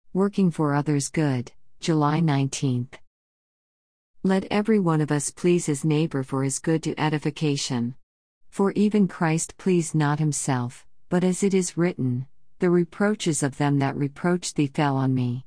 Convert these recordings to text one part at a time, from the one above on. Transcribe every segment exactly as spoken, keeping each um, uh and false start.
Working for Others' Good, July nineteenth. Let every one of us please his neighbor for his good to edification. For even Christ pleased not himself, but as it is written, the reproaches of them that reproached thee fell on me.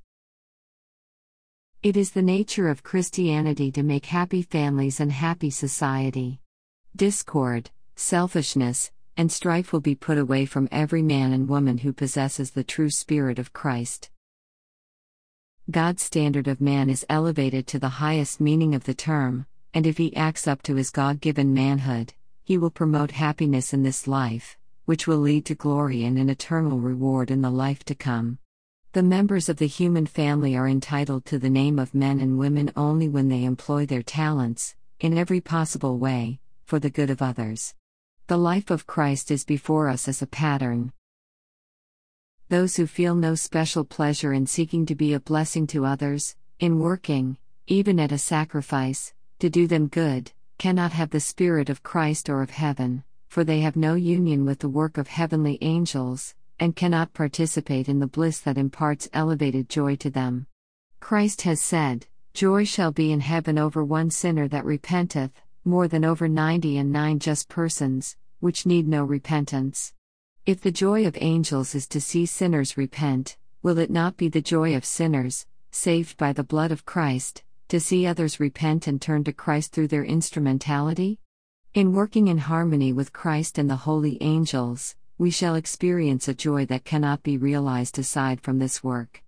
It is the nature of Christianity to make happy families and happy society. Discord, selfishness, and strife will be put away from every man and woman who possesses the true spirit of Christ. God's standard of man is elevated to the highest meaning of the term, and if he acts up to his God-given manhood, he will promote happiness in this life, which will lead to glory and an eternal reward in the life to come. The members of the human family are entitled to the name of men and women only when they employ their talents, in every possible way, for the good of others. The life of Christ is before us as a pattern. Those who feel no special pleasure in seeking to be a blessing to others, in working, even at a sacrifice, to do them good, cannot have the Spirit of Christ or of heaven, for they have no union with the work of heavenly angels, and cannot participate in the bliss that imparts elevated joy to them. Christ has said, "Joy shall be in heaven over one sinner that repenteth, more than over ninety and nine just persons, which need no repentance." If the joy of angels is to see sinners repent, will it not be the joy of sinners, saved by the blood of Christ, to see others repent and turn to Christ through their instrumentality? In working in harmony with Christ and the holy angels, we shall experience a joy that cannot be realized aside from this work.